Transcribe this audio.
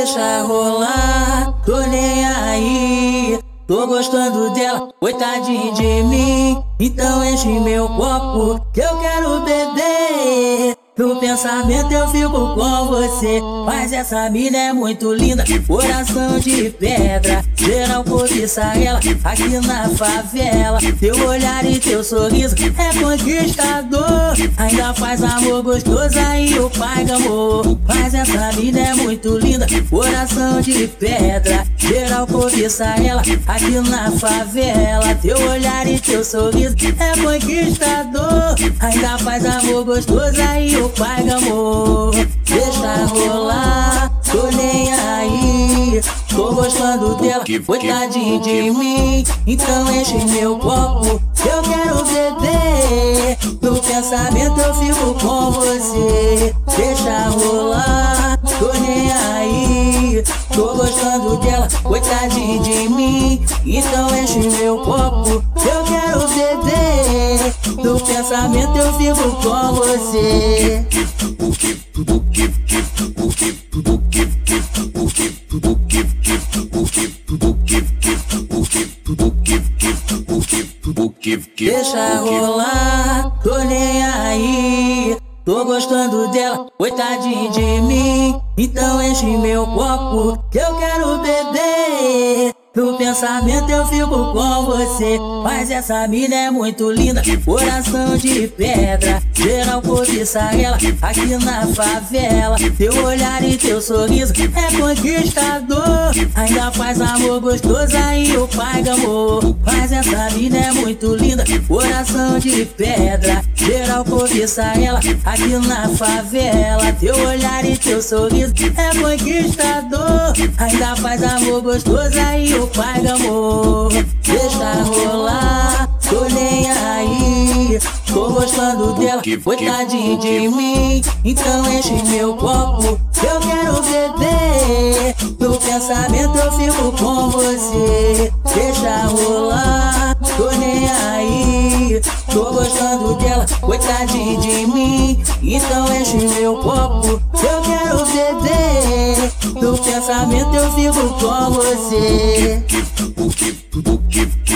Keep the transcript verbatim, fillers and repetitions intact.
deixa rolar, tô nem aí. Tô gostando dela, coitadinha de mim. Então enche meu copo, que eu quero beber. No pensamento eu fico com você, mas essa mina é muito linda, coração de pedra. Geral cobiça ela aqui na favela. Teu olhar e teu sorriso é conquistador. Ainda faz amor gostoso, aí o pai gamou. Mas essa mina é muito linda, coração de pedra. Geral cobiça ela aqui na favela. Teu olhar e teu sorriso é conquistador. Ainda faz amor gostoso, aí o pai gamou. Deixa rolar, tô nem aí. Tô gostando dela, coitadinha de mim. Então enche meu copo, eu quero beber. No pensamento eu fico com você. Deixa rolar, tô nem aí. Tô gostando dela, coitadinha de mim. Então enche meu copo, eu quero beber. No pensamento eu fico com você. Deixa rolar, tô nem aí. Tô gostando dela, coitadinha de mim. Então enche meu copo, que eu quero beber. No pensamento eu fico com você, mas essa mina é muito linda, coração de pedra. Geral cobiça ela aqui na favela. Teu olhar e teu sorriso é conquistador. Ainda faz amor gostoso, aí o pai gamou. Mas essa mina é muito linda, coração de pedra. Geral cobiça ela aqui na favela. Teu olhar e teu sorriso é conquistador. Ainda faz amor gostoso, aí o pai gamou. Deixa rolar, tô nem aí. Tô gostando dela, coitadinha de mim. Então enche meu copo, eu quero beber. No pensamento eu fico com você. Deixa rolar, tô nem aí. Tô gostando dela, coitadinha de mim. Então enche meu copo, eu quero beber. No pensamento eu fico com você.